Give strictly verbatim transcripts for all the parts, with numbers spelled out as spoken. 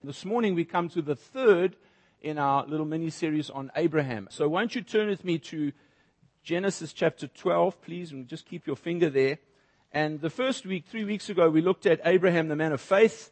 This morning we come to the third in our little mini-series on Abraham. So won't you turn with me to Genesis chapter twelve, please, and just keep your finger there. And the first week, three weeks ago, we looked at Abraham, the man of faith.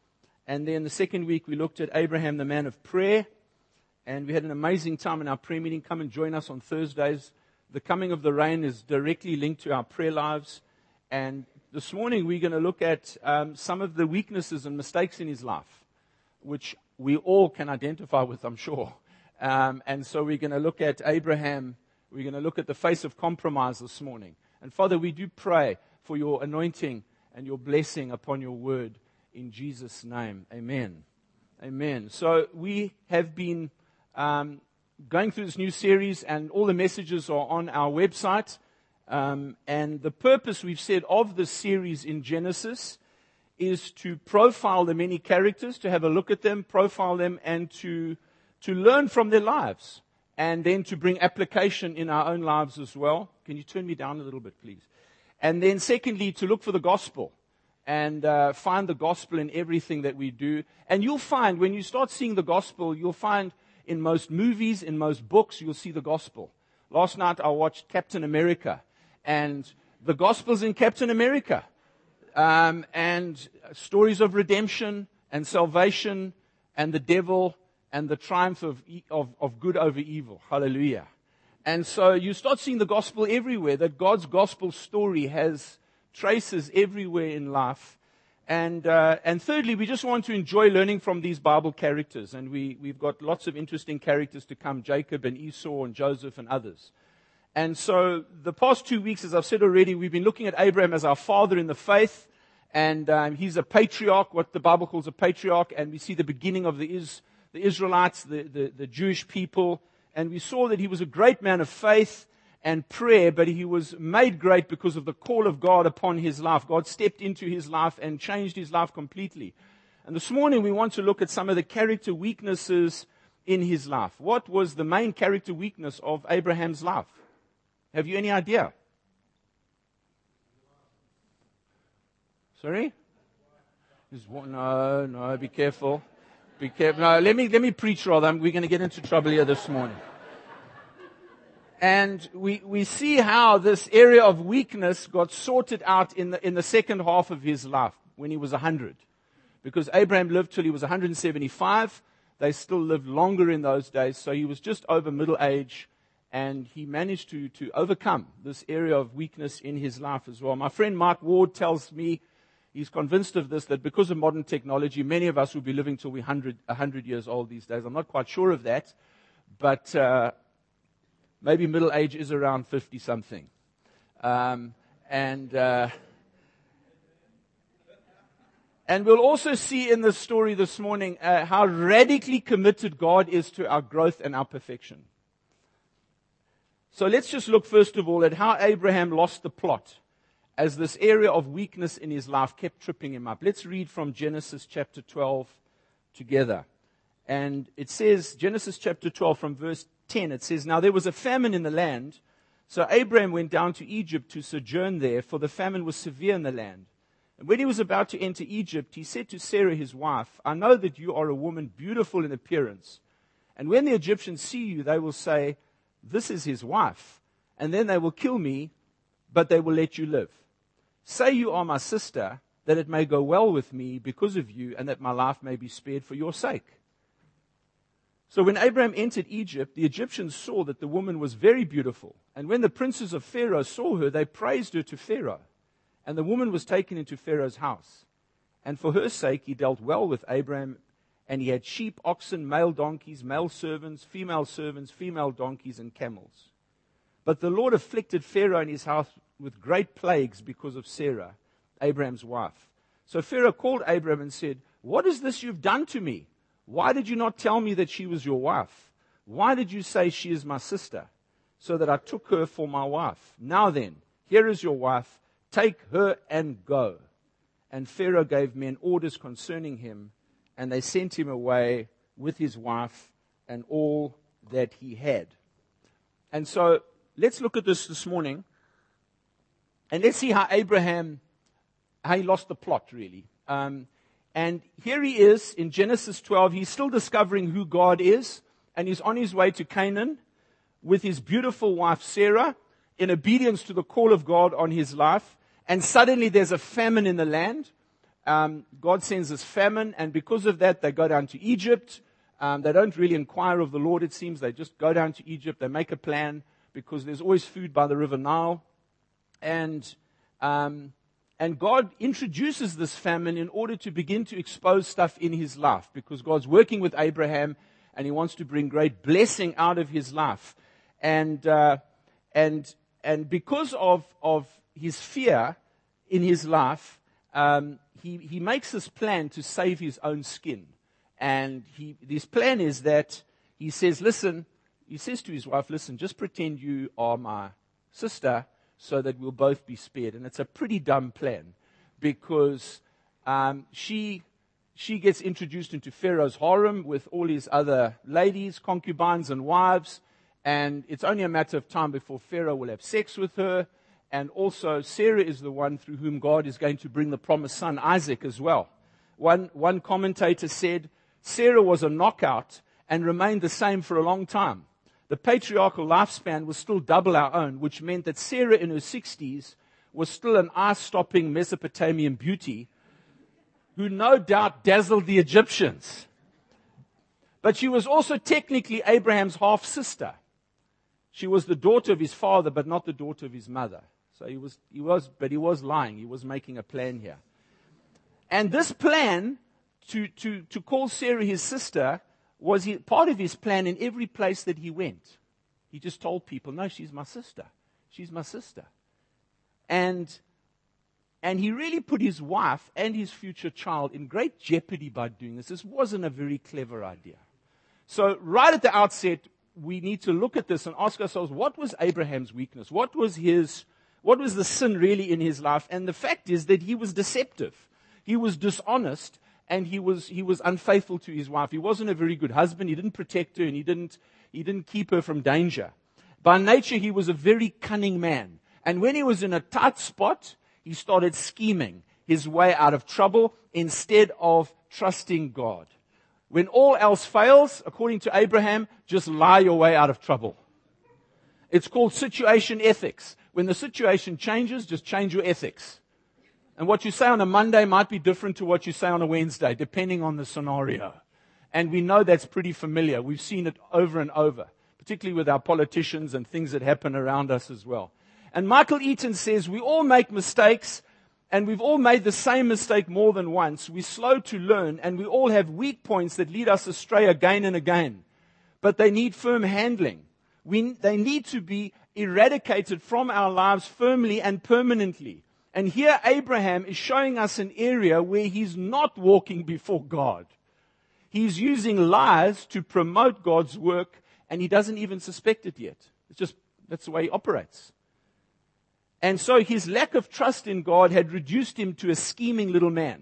And then the second week, we looked at Abraham, the man of prayer. And we had an amazing time in our prayer meeting. Come and join us on Thursdays. The coming of the rain is directly linked to our prayer lives. And this morning, we're going to look at um, some of the weaknesses and mistakes in his life, which we all can identify with, I'm sure. Um, and so we're going to look at Abraham. We're going to look at the face of compromise this morning. And Father, we do pray for your anointing and your blessing upon your word in Jesus' name. Amen. Amen. So we have been um, going through this new series, and all the messages are on our website. Um, and the purpose, we've said, of this series in Genesis is to profile the many characters, to have a look at them, profile them, and to to learn from their lives, and then to bring application in our own lives as well. Can you turn me down a little bit, please? And then secondly, to look for the gospel and uh, find the gospel in everything that we do. And you'll find, when you start seeing the gospel, you'll find in most movies, in most books, you'll see the gospel. Last night I watched Captain America, and the gospel's in Captain America. Um, and stories of redemption and salvation and the devil and the triumph of, of, of good over evil. Hallelujah. And so you start seeing the gospel everywhere, that God's gospel story has traces everywhere in life. And uh, and thirdly, we just want to enjoy learning from these Bible characters. And we, we've got lots of interesting characters to come, Jacob and Esau and Joseph and others. And so the past two weeks, as I've said already, we've been looking at Abraham as our father in the faith. And um, he's a patriarch, what the Bible calls a patriarch. And we see the beginning of the, Is, the Israelites, the, the, the Jewish people. And we saw that he was a great man of faith and prayer, but he was made great because of the call of God upon his life. God stepped into his life and changed his life completely. And this morning we want to look at some of the character weaknesses in his life. What was the main character weakness of Abraham's life? Have you any idea? Sorry? No, no, be careful. Be careful. No, let me, let me preach rather. We're going to get into trouble here this morning. And we, we see how this area of weakness got sorted out in the, in the second half of his life when he was one hundred. Because Abraham lived till he was one hundred seventy-five. They still lived longer in those days. So he was just over middle age. And he managed to, to overcome this area of weakness in his life as well. My friend Mark Ward tells me, he's convinced of this, that because of modern technology, many of us will be living till we're one hundred years old these days. I'm not quite sure of that. But uh, maybe middle age is around fifty-something. Um, and... Uh, And we'll also see in this story this morning uh, how radically committed God is to our growth and our perfection. So let's just look first of all at how Abraham lost the plot as this area of weakness in his life kept tripping him up. Let's read from Genesis chapter twelve together. And it says, Genesis chapter twelve from verse ten, it says, "Now there was a famine in the land, so Abraham went down to Egypt to sojourn there, for the famine was severe in the land. And when he was about to enter Egypt, he said to Sarah his wife, 'I know that you are a woman beautiful in appearance. And when the Egyptians see you, they will say, "This is his wife." And then they will kill me, but they will let you live. Say you are my sister, that it may go well with me because of you, and that my life may be spared for your sake.' So when Abraham entered Egypt, the Egyptians saw that the woman was very beautiful. And when the princes of Pharaoh saw her, they praised her to Pharaoh. And the woman was taken into Pharaoh's house. And for her sake he dealt well with Abraham, and he had sheep, oxen, male donkeys, male servants, female servants, female donkeys, and camels. But the Lord afflicted Pharaoh and his house with great plagues because of Sarah, Abraham's wife. So Pharaoh called Abraham and said, 'What is this you've done to me? Why did you not tell me that she was your wife? Why did you say she is my sister, so that I took her for my wife? Now then, here is your wife. Take her and go.' And Pharaoh gave men orders concerning him, and they sent him away with his wife and all that he had." And so let's look at this this morning, and let's see how Abraham, how he lost the plot, really. Um, And here he is in Genesis twelve. He's still discovering who God is. And he's on his way to Canaan with his beautiful wife Sarah in obedience to the call of God on his life. And suddenly there's a famine in the land. Um, God sends this famine. And because of that, they go down to Egypt. Um, they don't really inquire of the Lord, it seems. They just go down to Egypt. They make a plan because there's always food by the river Nile. And um, and God introduces this famine in order to begin to expose stuff in his life, because God's working with Abraham and he wants to bring great blessing out of his life. And uh, and and because of of his fear in his life, um, he he makes this plan to save his own skin. And he this plan is that he says, listen, he says to his wife, listen, just pretend you are my sister, so that we'll both be spared. And it's a pretty dumb plan, because um, she she gets introduced into Pharaoh's harem with all his other ladies, concubines and wives, and it's only a matter of time before Pharaoh will have sex with her. And also Sarah is the one through whom God is going to bring the promised son Isaac as well. One, one commentator said, Sarah was a knockout and remained the same for a long time. The patriarchal lifespan was still double our own, which meant that Sarah in her sixties was still an eye-stopping Mesopotamian beauty who no doubt dazzled the Egyptians. But she was also technically Abraham's half-sister. She was the daughter of his father, but not the daughter of his mother. So he was, he was, but he was lying. He was making a plan here. And this plan to, to, to call Sarah his sister was he, part of his plan in every place that he went. He just told people, no, she's my sister. She's my sister. And, and he really put his wife and his future child in great jeopardy by doing this. This wasn't a very clever idea. So right at the outset, we need to look at this and ask ourselves, what was Abraham's weakness? What was his, what was the sin really in his life? And the fact is that he was deceptive. He was dishonest. And he was he was unfaithful to his wife. He wasn't a very good husband. He didn't protect her, and he didn't he didn't keep her from danger. By nature, he was a very cunning man. And when he was in a tight spot, he started scheming his way out of trouble instead of trusting God. When all else fails, according to Abraham, just lie your way out of trouble. It's called situation ethics. When the situation changes, just change your ethics. And what you say on a Monday might be different to what you say on a Wednesday, depending on the scenario. And we know that's pretty familiar. We've seen it over and over, particularly with our politicians and things that happen around us as well. And Michael Eaton says, we all make mistakes, and we've all made the same mistake more than once. We're slow to learn, and we all have weak points that lead us astray again and again. But they need firm handling. We, they need to be eradicated from our lives firmly and permanently. And here Abraham is showing us an area where he's not walking before God. He's using lies to promote God's work, and he doesn't even suspect it yet. It's just, that's the way he operates. And so his lack of trust in God had reduced him to a scheming little man.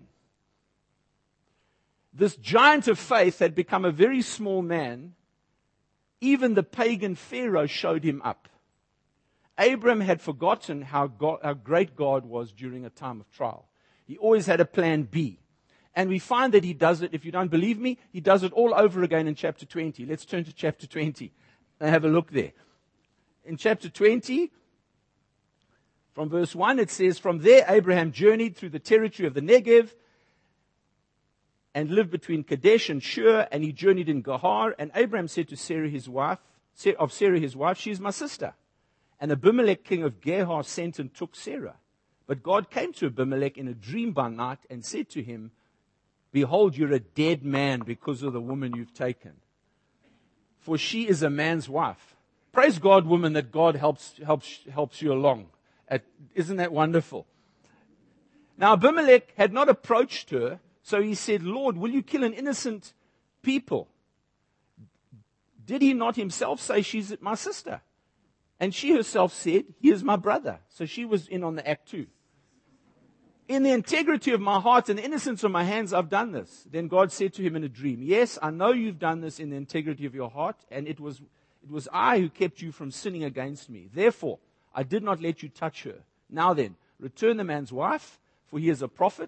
This giant of faith had become a very small man. Even the pagan Pharaoh showed him up. Abraham had forgotten how, God, how great God was during a time of trial. He always had a plan B. And we find that he does it, if you don't believe me, he does it all over again in chapter twenty. Let's turn to chapter twenty and have a look there. In chapter twenty, from verse one, it says, from there Abraham journeyed through the territory of the Negev and lived between Kadesh and Shur, and he journeyed in Gahar. And Abraham said to Sarah his wife, of Sarah his wife, she is my sister. And Abimelech, king of Gehar, sent and took Sarah. But God came to Abimelech in a dream by night and said to him, behold, you're a dead man because of the woman you've taken. For she is a man's wife. Praise God, woman, that God helps helps helps you along. At, isn't that wonderful? Now Abimelech had not approached her, so he said, Lord, will you kill an innocent people? Did he not himself say she's my sister? And she herself said, he is my brother. So she was in on the act too. In the integrity of my heart and the innocence of my hands, I've done this. Then God said to him in a dream, yes, I know you've done this in the integrity of your heart, and it was, it was I who kept you from sinning against me. Therefore, I did not let you touch her. Now then, return the man's wife, for he is a prophet,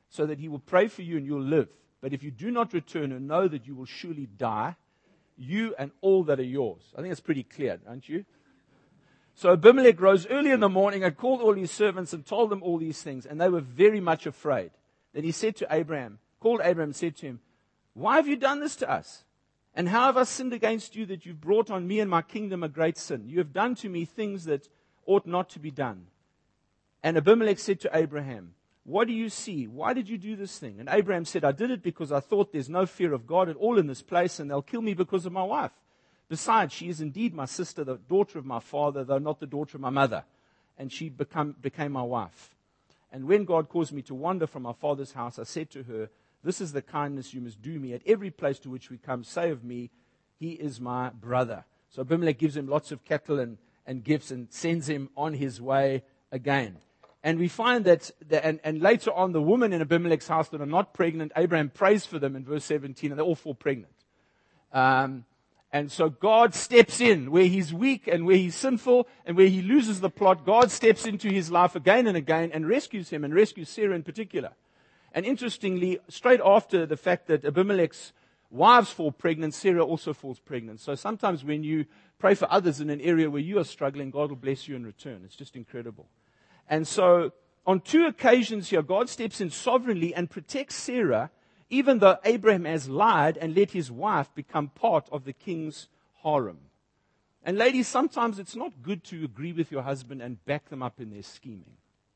so that he will pray for you and you'll live. But if you do not return and know that you will surely die, you and all that are yours. I think that's pretty clear, don't you? So Abimelech rose early in the morning and called all his servants and told them all these things, and they were very much afraid. Then he said to Abraham, called Abraham and said to him, why have you done this to us? And how have I sinned against you that you've brought on me and my kingdom a great sin? You have done to me things that ought not to be done. And Abimelech said to Abraham, what do you see? Why did you do this thing? And Abraham said, I did it because I thought there's no fear of God at all in this place, and they'll kill me because of my wife. Besides, she is indeed my sister, the daughter of my father, though not the daughter of my mother. And she become, became my wife. And when God caused me to wander from my father's house, I said to her, this is the kindness you must do me. At every place to which we come, say of me, he is my brother. So Abimelech gives him lots of cattle and, and gifts and sends him on his way again. And we find that, the, and, and later on, the women in Abimelech's house that are not pregnant, Abraham prays for them in verse seventeen, and they're all four pregnant. Um, And so God steps in where he's weak and where he's sinful and where he loses the plot. God steps into his life again and again and rescues him and rescues Sarah in particular. And interestingly, straight after the fact that Abimelech's wives fall pregnant, Sarah also falls pregnant. So sometimes when you pray for others in an area where you are struggling, God will bless you in return. It's just incredible. And so on two occasions here, God steps in sovereignly and protects Sarah, even though Abraham has lied and let his wife become part of the king's harem. And ladies, sometimes it's not good to agree with your husband and back them up in their scheming.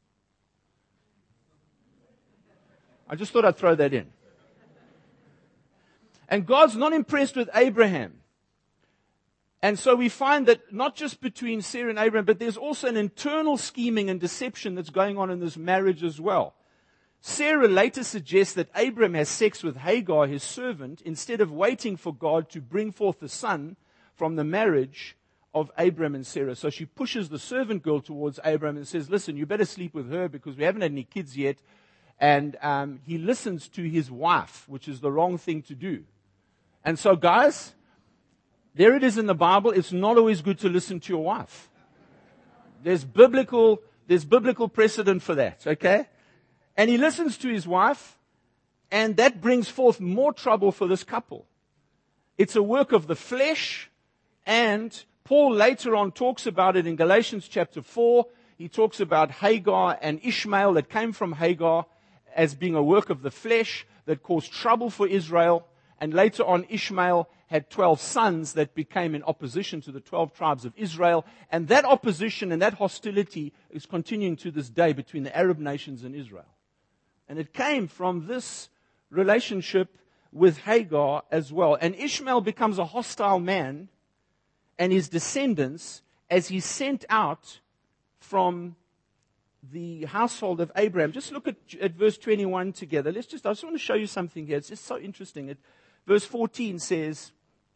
I just thought I'd throw that in. And God's not impressed with Abraham. And so we find that not just between Sarah and Abraham, but there's also an internal scheming and deception that's going on in this marriage as well. Sarah later suggests that Abraham has sex with Hagar, his servant, instead of waiting for God to bring forth a son from the marriage of Abraham and Sarah. So she pushes the servant girl towards Abraham and says, listen, you better sleep with her because we haven't had any kids yet. And um, he listens to his wife, which is the wrong thing to do. And so, guys, there it is in the Bible. It's not always good to listen to your wife. There's biblical, there's biblical precedent for that, okay? And he listens to his wife, and that brings forth more trouble for this couple. It's a work of the flesh, and Paul later on talks about it in Galatians chapter four. He talks about Hagar and Ishmael that came from Hagar as being a work of the flesh that caused trouble for Israel. And later on, Ishmael had twelve sons that became in opposition to the twelve tribes of Israel. And that opposition and that hostility is continuing to this day between the Arab nations and Israel. And it came from this relationship with Hagar as well. And Ishmael becomes a hostile man and his descendants as he's sent out from the household of Abraham. Just look at, at verse twenty-one together. Let's just, I just want to show you something here. It's just so interesting. It, verse fourteen says,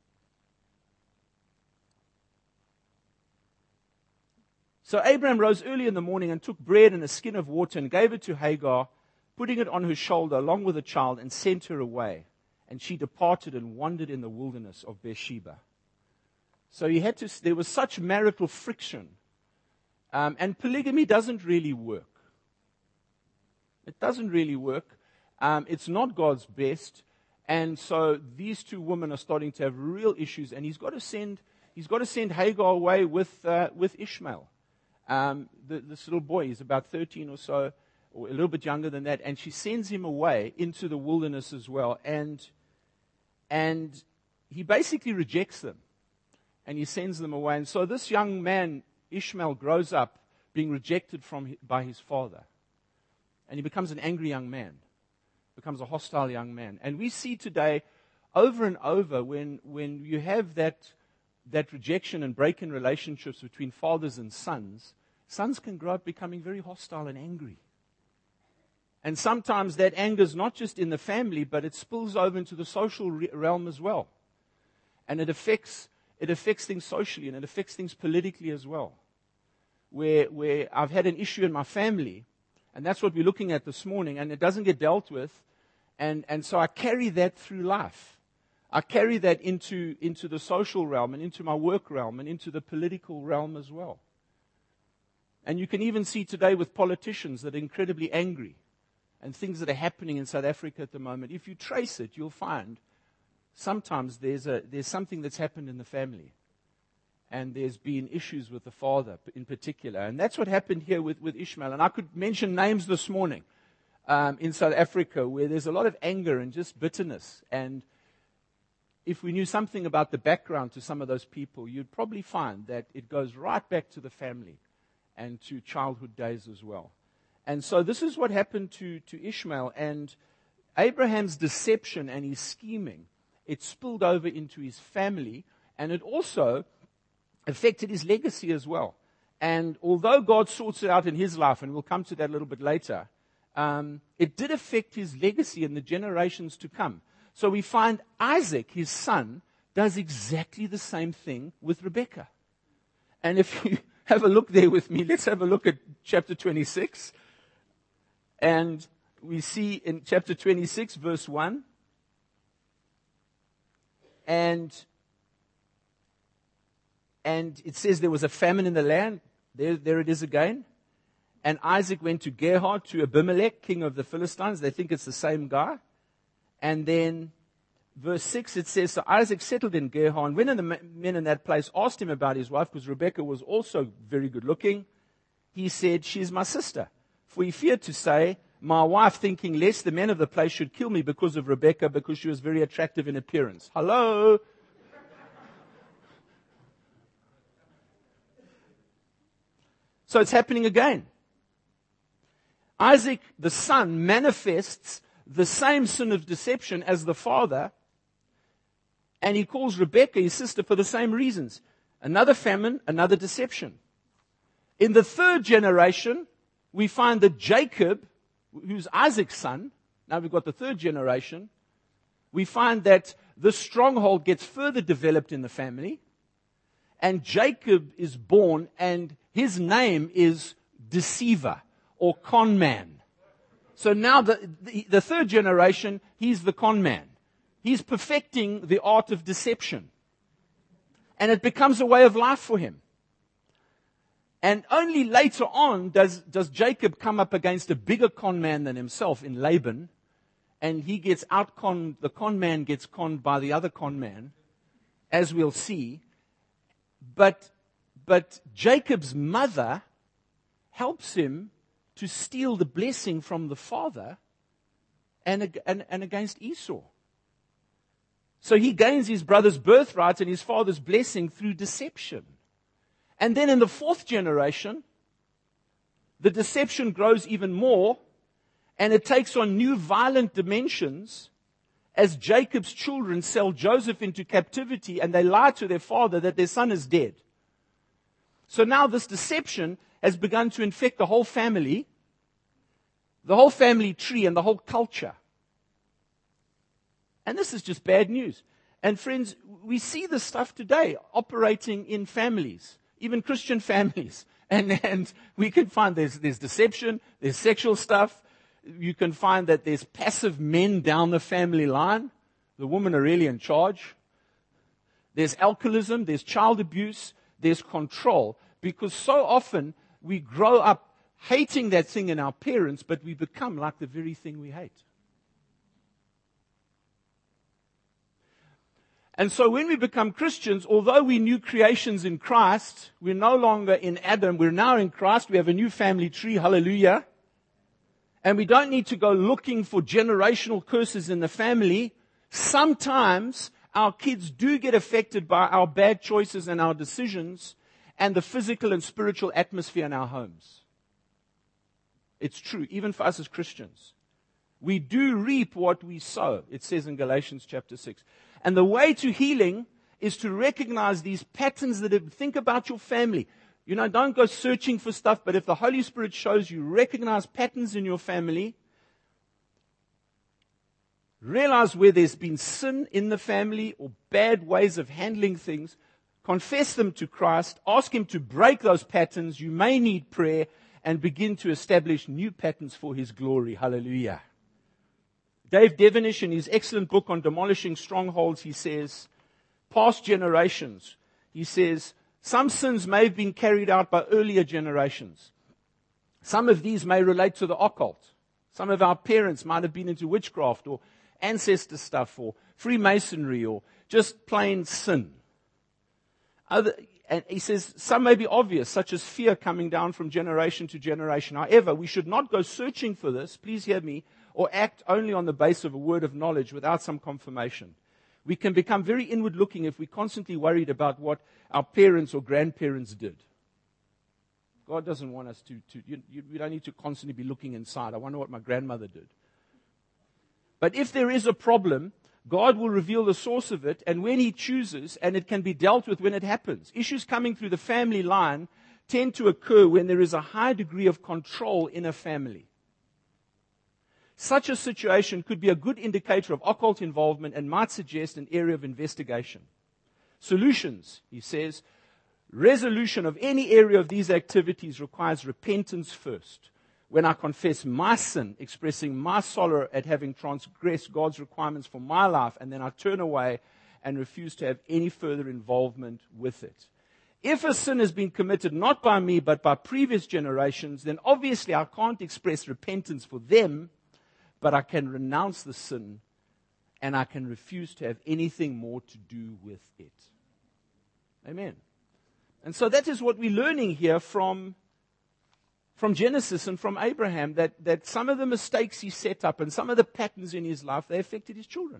so Abraham rose early in the morning and took bread and a skin of water and gave it to Hagar, putting it on her shoulder along with the child, and sent her away. And she departed and wandered in the wilderness of Beersheba. So he had to, there was such marital friction. Um, and polygamy doesn't really work. It doesn't really work. Um, it's not God's best. And so these two women are starting to have real issues. And he's got to send, he's got to send Hagar away with, uh, with Ishmael. Um, the, this little boy, he's about thirteen or so, or a little bit younger than that, and she sends him away into the wilderness as well. And, and he basically rejects them, and he sends them away. And so this young man, Ishmael, grows up being rejected from by his father. And he becomes an angry young man, becomes a hostile young man. And we see today, over and over, when, when you have that, that rejection and break in relationships between fathers and sons, sons can grow up becoming very hostile and angry. And sometimes that anger is not just in the family, but it spills over into the social re- realm as well. And it affects, it affects things socially, and it affects things politically as well. Where, where I've had an issue in my family, and that's what we're looking at this morning, and it doesn't get dealt with. And, and so I carry that through life. I carry that into, into the social realm and into my work realm and into the political realm as well. And you can even see today with politicians that are incredibly angry. and things that are happening in South Africa at the moment, if you trace it, you'll find sometimes there's a there's something that's happened in the family. And there's been issues with the father in particular. And that's what happened here with, with Ishmael. And I could mention names this morning um, in South Africa where there's a lot of anger and just bitterness. And if we knew something about the background to some of those people, you'd probably find that it goes right back to the family and to childhood days as well. And so this is what happened to, to Ishmael. And Abraham's deception and his scheming, it spilled over into his family. And it also affected his legacy as well. And although God sorts it out in his life, and we'll come to that a little bit later, um, it did affect his legacy in the generations to come. So we find Isaac, his son, does exactly the same thing with Rebekah. And if you have a look there with me, let's have a look at chapter twenty-six. And we see in chapter twenty-six, verse one, and And it says there was a famine in the land. There, there it is again. And Isaac went to Gerar, to Abimelech, king of the Philistines. They think it's the same guy. And then verse six, it says, so Isaac settled in Gerar. And when the men in that place asked him about his wife, because Rebekah was also very good looking, he said, she is my sister. For he feared to say, my wife, thinking lest the men of the place should kill me because of Rebekah, because she was very attractive in appearance. Hello? So it's happening again. Isaac, the son, manifests the same sin of deception as the father, and he calls Rebekah his sister for the same reasons. Another famine, another deception. In the third generation, we find that Jacob, who's Isaac's son, now we've got the third generation, we find that the stronghold gets further developed in the family, and Jacob is born, and his name is deceiver or con man. So now the, the, the third generation, he's the con man. He's perfecting the art of deception. And it becomes a way of life for him. And only later on does, does Jacob come up against a bigger con man than himself in Laban. And he gets out-conned, the con man gets conned by the other con man, as we'll see. But But Jacob's mother helps him to steal the blessing from the father and, and, and against Esau. So he gains his brother's birthright and his father's blessing through deception. And then in the fourth generation, the deception grows even more, and it takes on new violent dimensions as Jacob's children sell Joseph into captivity, and they lie to their father that their son is dead. So now this deception has begun to infect the whole family, the whole family tree, and the whole culture. And this is just bad news. And friends, we see this stuff today operating in families, even Christian families. And, and we can find there's, there's deception, there's sexual stuff. You can find that there's passive men down the family line. The women are really in charge. There's alcoholism, there's child abuse, there's control. Because so often we grow up hating that thing in our parents, but we become like the very thing we hate. And so when we become Christians, although we're new creations in Christ, we're no longer in Adam, we're now in Christ, we have a new family tree, hallelujah. And we don't need to go looking for generational curses in the family. Sometimes our kids do get affected by our bad choices and our decisions and the physical and spiritual atmosphere in our homes. It's true, even for us as Christians. We do reap what we sow, it says in Galatians chapter six. And the way to healing is to recognize these patterns that have, think about your family. You know, don't go searching for stuff, but if the Holy Spirit shows you, recognize patterns in your family, realize where there's been sin in the family or bad ways of handling things, confess them to Christ, ask Him to break those patterns. You may need prayer and begin to establish new patterns for His glory. Hallelujah. Dave Devenish, in his excellent book on demolishing strongholds, he says, past generations, he says, some sins may have been carried out by earlier generations. Some of these may relate to the occult. Some of our parents might have been into witchcraft or ancestor stuff or Freemasonry or just plain sin. Other, and he says some may be obvious, such as fear coming down from generation to generation. However, we should not go searching for this, please hear me, or act only on the basis of a word of knowledge without some confirmation. We can become very inward looking if we're constantly worried about what our parents or grandparents did. God doesn't want us to, to you, you, we don't need to constantly be looking inside. I wonder what my grandmother did. But if there is a problem, God will reveal the source of it, and when He chooses, and it can be dealt with when it happens. Issues coming through the family line tend to occur when there is a high degree of control in a family. Such a situation could be a good indicator of occult involvement and might suggest an area of investigation. Solutions, he says, resolution of any area of these activities requires repentance first. When I confess my sin, expressing my sorrow at having transgressed God's requirements for my life, and then I turn away and refuse to have any further involvement with it. If a sin has been committed not by me but by previous generations, then obviously I can't express repentance for them, but I can renounce the sin and I can refuse to have anything more to do with it. Amen. And so that is what we're learning here from, from Genesis and from Abraham, that, that some of the mistakes he set up and some of the patterns in his life, they affected his children.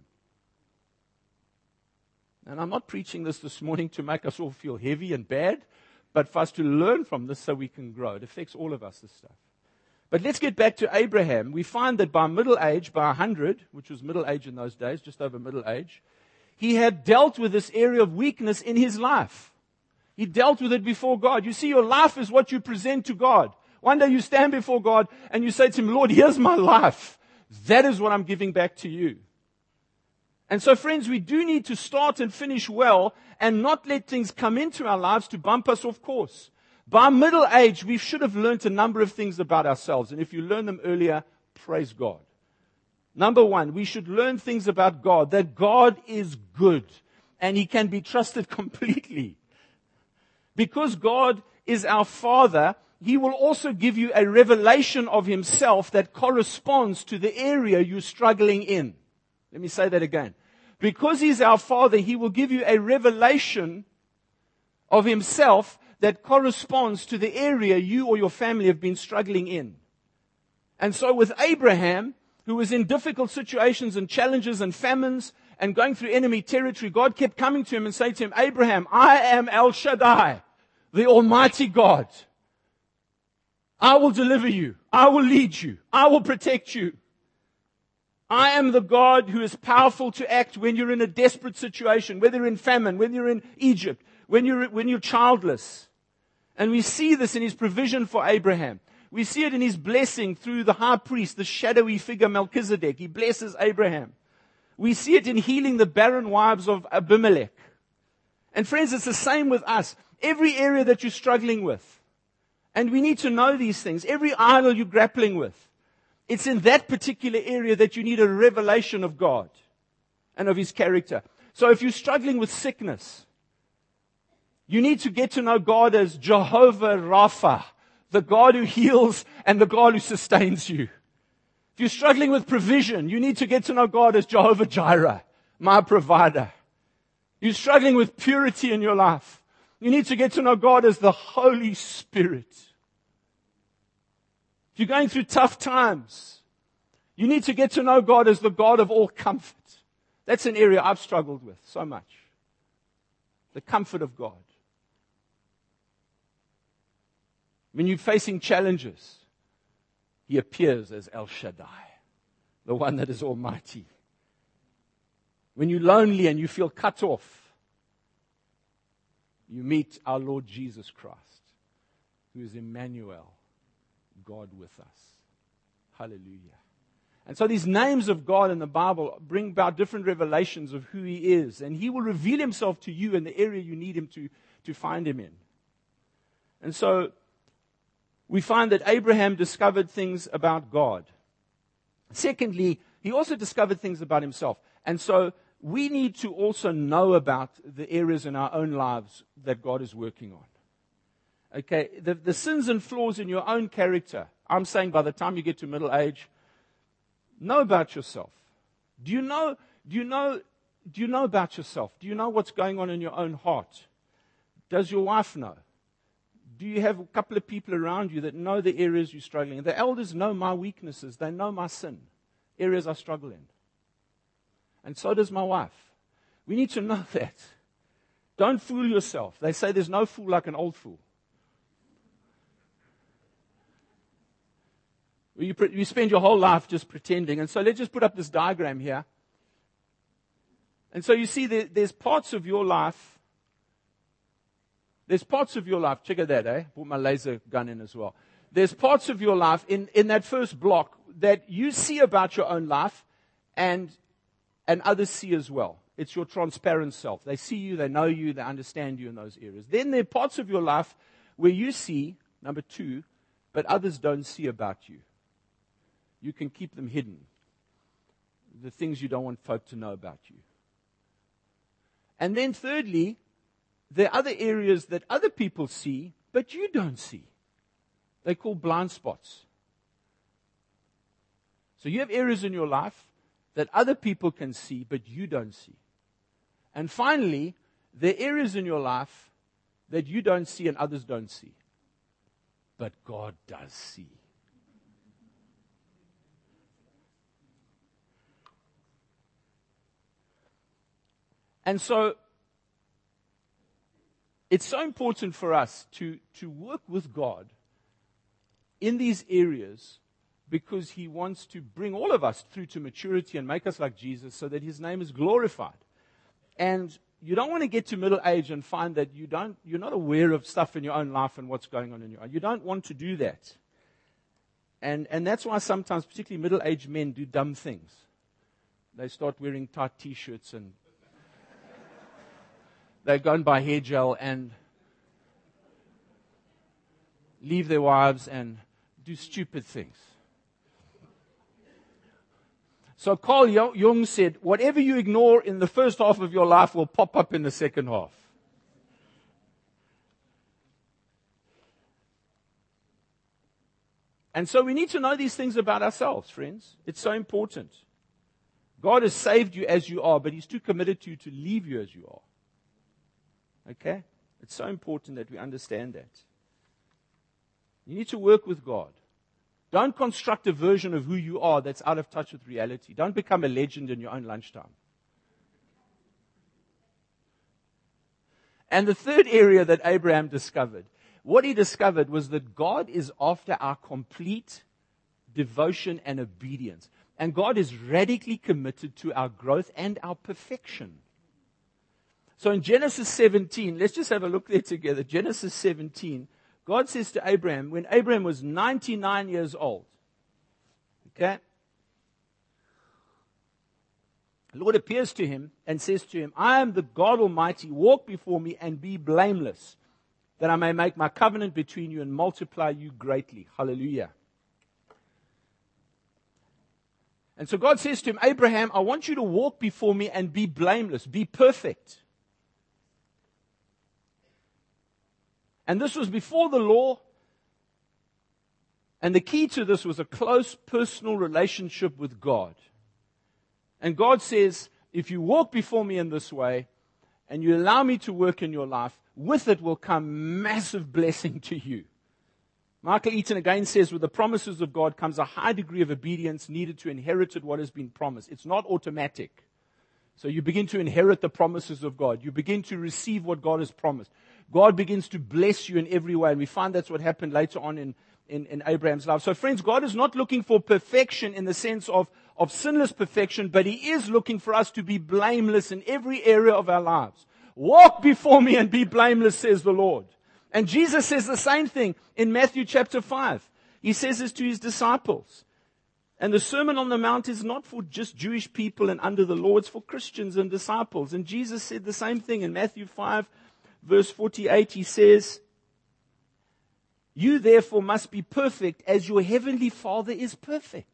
And I'm not preaching this this morning to make us all feel heavy and bad, but for us to learn from this so we can grow. It affects all of us, this stuff. But let's get back to Abraham. We find that by middle age, by one hundred, which was middle age in those days, just over middle age, he had dealt with this area of weakness in his life. He dealt with it before God. You see, your life is what you present to God. One day you stand before God and you say to Him, Lord, here's my life. That is what I'm giving back to you. And so, friends, we do need to start and finish well and not let things come into our lives to bump us off course. By middle age, we should have learned a number of things about ourselves. And if you learn them earlier, praise God. Number one, we should learn things about God, that God is good and He can be trusted completely. Because God is our Father, He will also give you a revelation of Himself that corresponds to the area you're struggling in. Let me say that again. Because He's our Father, He will give you a revelation of Himself that corresponds to the area you or your family have been struggling in. And so with Abraham, who was in difficult situations and challenges and famines and going through enemy territory, God kept coming to him and saying to him, Abraham, I am El Shaddai, the Almighty God. I will deliver you. I will lead you. I will protect you. I am the God who is powerful to act when you're in a desperate situation, whether you're in famine, whether you're in Egypt, when you're, when you're childless. And we see this in His provision for Abraham. We see it in His blessing through the high priest, the shadowy figure Melchizedek. He blesses Abraham. We see it in healing the barren wives of Abimelech. And friends, it's the same with us. Every area that you're struggling with, and we need to know these things, every idol you're grappling with, it's in that particular area that you need a revelation of God and of His character. So if you're struggling with sickness, you need to get to know God as Jehovah Rapha, the God who heals and the God who sustains you. If you're struggling with provision, you need to get to know God as Jehovah Jireh, my provider. You're struggling with purity in your life, you need to get to know God as the Holy Spirit. If you're going through tough times, you need to get to know God as the God of all comfort. That's an area I've struggled with so much. The comfort of God. When you're facing challenges, He appears as El Shaddai, the one that is almighty. When you're lonely and you feel cut off, you meet our Lord Jesus Christ, who is Emmanuel, God with us. Hallelujah. And so these names of God in the Bible bring about different revelations of who He is. And He will reveal Himself to you in the area you need Him to, to find Him in. And so we find that Abraham discovered things about God. Secondly, he also discovered things about himself. And so we need to also know about the areas in our own lives that God is working on. Okay, the, the sins and flaws in your own character. I'm saying by the time you get to middle age, Know about yourself. Do you know, do you know, do you know about yourself? Do you know what's going on in your own heart? Does your wife know? Do you have a couple of people around you that know the areas you're struggling in? The elders know my weaknesses. They know my sin, areas I struggle in. And so does my wife. We need to know that. Don't fool yourself. They say there's no fool like an old fool. You, pre- you spend your whole life just pretending. And so let's just put up this diagram here. And so you see there, there's parts of your life. There's parts of your life. Check out that, eh? Put my laser gun in as well. There's parts of your life in, in that first block that you see about your own life and, and others see as well. It's your transparent self. They see you, they know you, they understand you in those areas. Then there are parts of your life where you see, number two, but others don't see about you. You can keep them hidden. The things you don't want folk to know about you. And then thirdly, there are other areas that other people see, but you don't see. They're called blind spots. So you have areas in your life that other people can see, but you don't see. And finally, there are areas in your life that you don't see and others don't see. But God does see. And so, it's so important for us to, to work with God in these areas because He wants to bring all of us through to maturity and make us like Jesus so that His name is glorified. And you don't want to get to middle age and find that you don't, you're not aware of stuff in your own life and what's going on in your own. You don't want to do that. And, and that's why sometimes, particularly middle-aged men, do dumb things. They start wearing tight T-shirts and they go and buy hair gel and leave their wives and do stupid things. So Carl Jung said, whatever you ignore in the first half of your life will pop up in the second half. And so we need to know these things about ourselves, friends. It's so important. God has saved you as you are, but He's too committed to you to leave you as you are. Okay? It's so important that we understand that. You need to work with God. Don't construct a version of who you are that's out of touch with reality. Don't become a legend in your own lunchtime. And the third area that Abraham discovered, what he discovered was that God is after our complete devotion and obedience. And God is radically committed to our growth and our perfection. So in Genesis seventeen, let's just have a look there together. Genesis seventeen, God says to Abraham, when Abraham was ninety-nine years old, okay, the Lord appears to him and says to him, I am the God Almighty, walk before me and be blameless, that I may make my covenant between you and multiply you greatly. Hallelujah. And so God says to him, Abraham, I want you to walk before me and be blameless, be perfect. And this was before the law. And the key to this was a close personal relationship with God. And God says, if you walk before me in this way, and you allow me to work in your life, with it will come massive blessing to you. Michael Eaton again says, with the promises of God comes a high degree of obedience needed to inherit what has been promised. It's not automatic. So you begin to inherit the promises of God. You begin to receive what God has promised. God begins to bless you in every way. And we find that's what happened later on in, in, in Abraham's life. So friends, God is not looking for perfection in the sense of, of sinless perfection, but He is looking for us to be blameless in every area of our lives. Walk before me and be blameless, says the Lord. And Jesus says the same thing in Matthew chapter five. He says this to His disciples. And the Sermon on the Mount is not for just Jewish people and under the law, it's for Christians and disciples. And Jesus said the same thing in Matthew five, verse forty-eight. He says, you therefore must be perfect as your heavenly Father is perfect.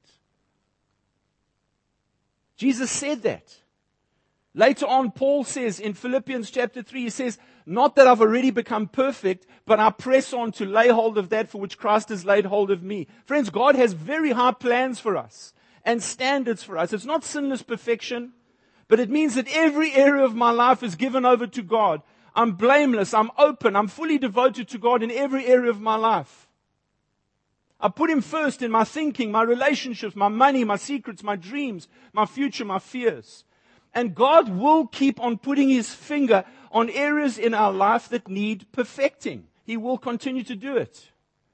Jesus said that. Later on, Paul says in Philippians chapter three, he says, not that I've already become perfect, but I press on to lay hold of that for which Christ has laid hold of me. Friends, God has very high plans for us. and standards for us. It's not sinless perfection, but it means that every area of my life is given over to God. I'm blameless, I'm open, I'm fully devoted to God in every area of my life. I put Him first in my thinking, my relationships, my money, my secrets, my dreams, my future, my fears. And God will keep on putting His finger on areas in our life that need perfecting. He will continue to do it.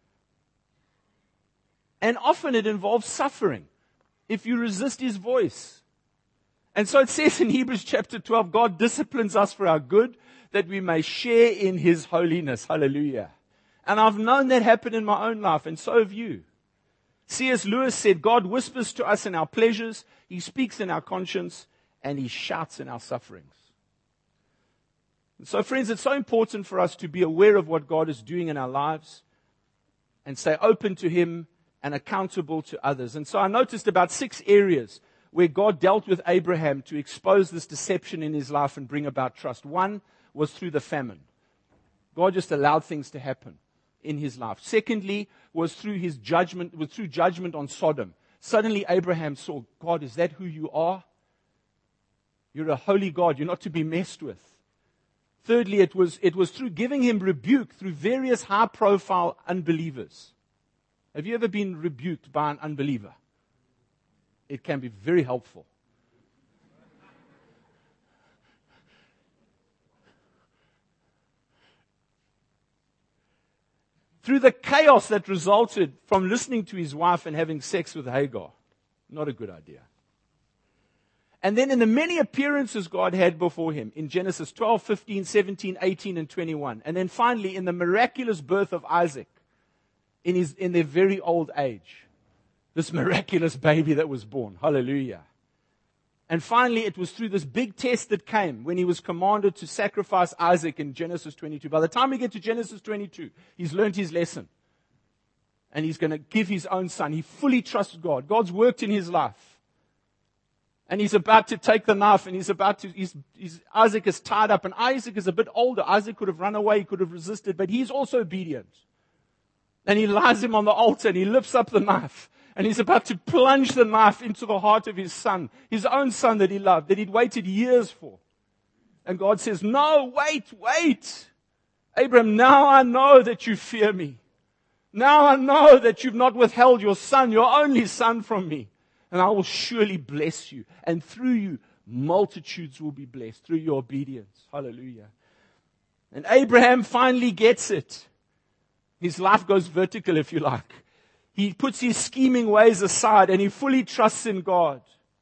And often it involves suffering if you resist His voice. And so it says in Hebrews chapter twelve, God disciplines us for our good, that we may share in His holiness. Hallelujah. And I've known that happen in my own life, and so have you. C S Lewis said, God whispers to us in our pleasures, He speaks in our conscience, and He shouts in our sufferings. And so friends, it's so important for us to be aware of what God is doing in our lives and stay open to Him and accountable to others. And so I noticed about six areas where God dealt with Abraham to expose this deception in his life and bring about trust. One was through the famine. God just allowed things to happen in his life. Secondly, was through his judgment, was through judgment on Sodom. Suddenly Abraham saw, God, is that who you are? You're a holy God. You're not to be messed with. Thirdly, it was, it was through giving him rebuke through various high-profile unbelievers. Have you ever been rebuked by an unbeliever? It can be very helpful. Through the chaos that resulted from listening to his wife and having sex with Hagar. Not a good idea. And then in the many appearances God had before him in Genesis twelve, fifteen, seventeen, eighteen, and twenty-one. And then finally in the miraculous birth of Isaac in his, in their very old age. This miraculous baby that was born. Hallelujah. And finally it was through this big test that came when he was commanded to sacrifice Isaac in Genesis twenty-two. By the time we get to Genesis twenty-two, he's learned his lesson. And he's going to give his own son. He fully trusts God. God's worked in his life. And he's about to take the knife and he's about to, he's, he's, Isaac is tied up and Isaac is a bit older. Isaac could have run away, he could have resisted, but he's also obedient. And he lies him on the altar and he lifts up the knife and he's about to plunge the knife into the heart of his son, his own son that he loved, that he'd waited years for. And God says, no, wait, wait. Abraham, now I know that you fear me. Now I know that you've not withheld your son, your only son from me. And I will surely bless you. And through you, multitudes will be blessed through your obedience. Hallelujah. And Abraham finally gets it. His life goes vertical, if you like. He puts his scheming ways aside and he fully trusts in God.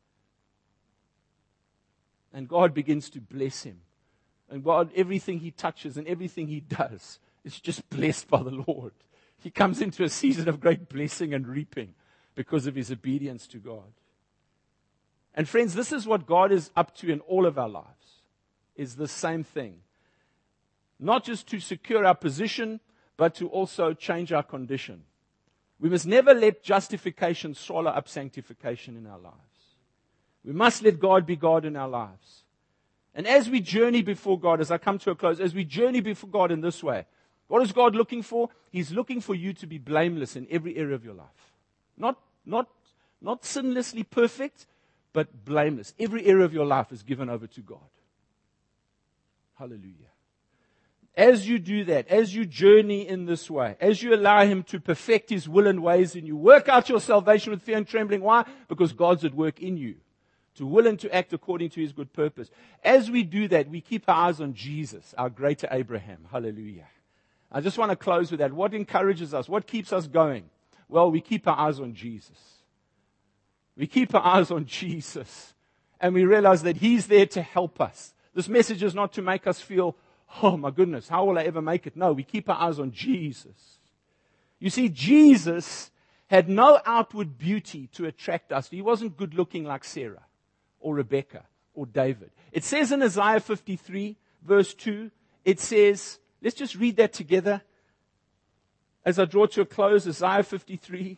And God begins to bless him. And God, everything he touches and everything he does is just blessed by the Lord. He comes into a season of great blessing and reaping because of his obedience to God. And friends, this is what God is up to in all of our lives, is the same thing. Not just to secure our position, but to also change our condition. We must never let justification swallow up sanctification in our lives. We must let God be God in our lives. And as we journey before God, as I come to a close, as we journey before God in this way, what is God looking for? He's looking for you to be blameless in every area of your life. Not, not, not sinlessly perfect, but blameless. Every area of your life is given over to God. Hallelujah. As you do that, as you journey in this way, as you allow Him to perfect His will and ways in you, work out your salvation with fear and trembling. Why? Because God's at work in you, to will and to act according to His good purpose. As we do that, we keep our eyes on Jesus, our greater Abraham. Hallelujah. I just want to close with that. What encourages us? What keeps us going? Well, we keep our eyes on Jesus. We keep our eyes on Jesus. And we realize that He's there to help us. This message is not to make us feel, oh my goodness, how will I ever make it? No, we keep our eyes on Jesus. You see, Jesus had no outward beauty to attract us. He wasn't good looking like Sarah or Rebecca or David. It says in Isaiah fifty-three, verse two, it says, let's just read that together. As I draw to a close, Isaiah fifty-three.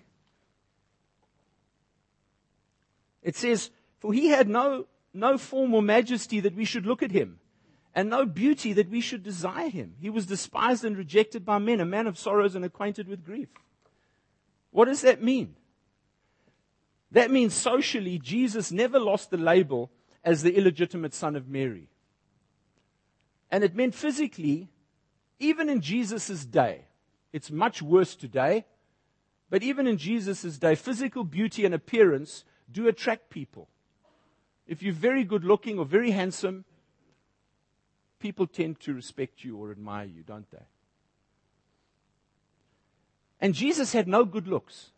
It says, for He had no, no form or majesty that we should look at Him, and no beauty that we should desire Him. He was despised and rejected by men, a man of sorrows and acquainted with grief. What does that mean? That means socially, Jesus never lost the label as the illegitimate son of Mary. And it meant physically, even in Jesus' day, it's much worse today, but even in Jesus' day, physical beauty and appearance do attract people. If you're very good looking or very handsome, people tend to respect you or admire you, don't they? And Jesus had no good looks.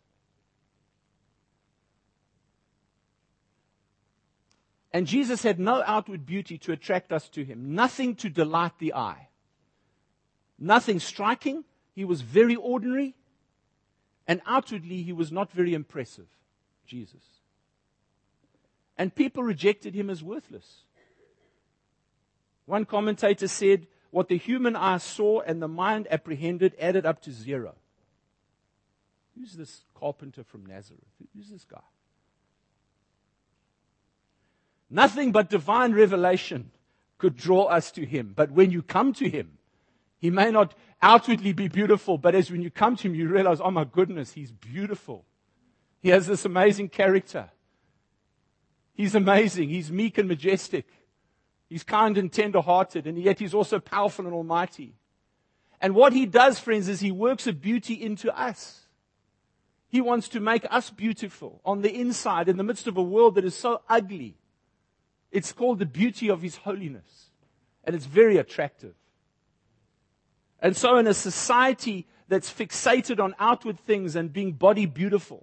And Jesus had no outward beauty to attract us to him. Nothing to delight the eye. Nothing striking. He was very ordinary. And outwardly, he was not very impressive, Jesus. And people rejected him as worthless. One commentator said, what the human eye saw and the mind apprehended added up to zero. Who's this carpenter from Nazareth? Who's this guy? Nothing but divine revelation could draw us to him. But when you come to him, he may not outwardly be beautiful, but as when you come to him, you realize, oh my goodness, he's beautiful. He has this amazing character. He's amazing. He's meek and majestic. He's kind and tender-hearted, and yet he's also powerful and almighty. And what he does, friends, is he works a beauty into us. He wants to make us beautiful on the inside in the midst of a world that is so ugly. It's called the beauty of his holiness. And it's very attractive. And so in a society that's fixated on outward things and being body beautiful,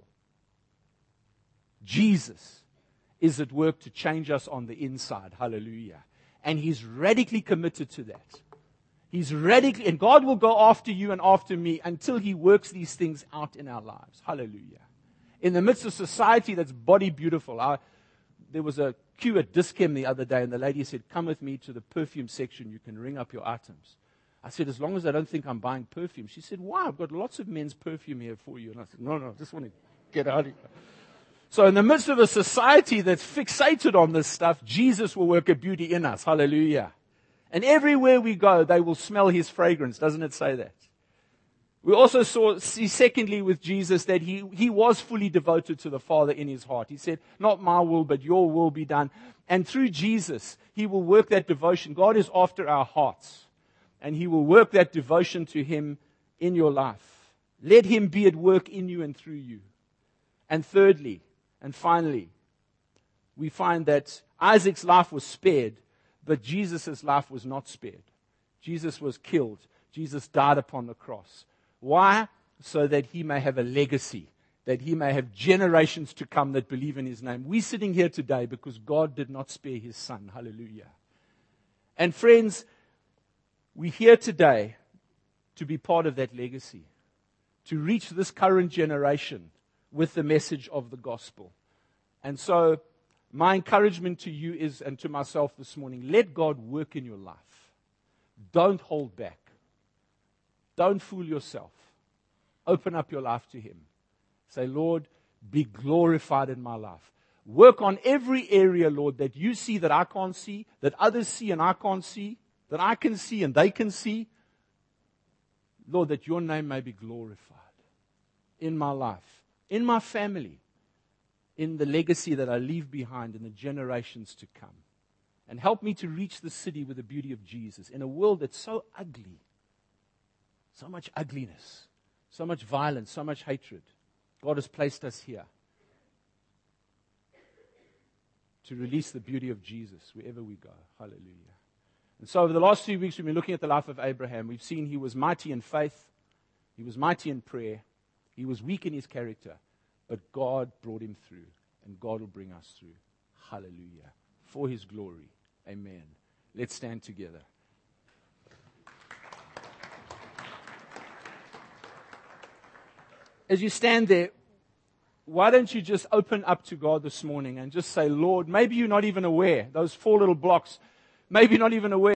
Jesus is at work to change us on the inside. Hallelujah. And he's radically committed to that. He's radically, and God will go after you and after me until he works these things out in our lives. Hallelujah. In the midst of society that's body beautiful. I, there was a queue at Dis-Chem the other day, and the lady said, come with me to the perfume section. You can ring up your items. I said, as long as I don't think I'm buying perfume. She said, why? I've got lots of men's perfume here for you. And I said, no, no, I just want to get out of here. So in the midst of a society that's fixated on this stuff, Jesus will work a beauty in us. Hallelujah. And everywhere we go, they will smell his fragrance. Doesn't it say that? We also saw, see secondly with Jesus that he, he was fully devoted to the Father in his heart. He said, not my will, but your will be done. And through Jesus, he will work that devotion. God is after our hearts. And he will work that devotion to him in your life. Let him be at work in you and through you. And thirdly, and finally, we find that Isaac's life was spared, but Jesus' life was not spared. Jesus was killed. Jesus died upon the cross. Why? So that he may have a legacy, that he may have generations to come that believe in his name. We're sitting here today because God did not spare his son. Hallelujah. And friends, we're here today to be part of that legacy, to reach this current generation with the message of the gospel. And so, my encouragement to you is, and to myself this morning, let God work in your life. Don't hold back. Don't fool yourself. Open up your life to him. Say, Lord, be glorified in my life. Work on every area, Lord, that you see that I can't see, that others see and I can't see, that I can see and they can see. Lord, that your name may be glorified in my life, in my family, in the legacy that I leave behind in the generations to come. And help me to reach the city with the beauty of Jesus in a world that's so ugly, so much ugliness, so much violence, so much hatred. God has placed us here to release the beauty of Jesus wherever we go. Hallelujah. And so over the last few weeks, we've been looking at the life of Abraham. We've seen he was mighty in faith. He was mighty in prayer. He was weak in his character. But God brought him through. And God will bring us through. Hallelujah. For his glory. Amen. Let's stand together. As you stand there, why don't you just open up to God this morning and just say, Lord, maybe you're not even aware, those four little blocks, maybe you're not even aware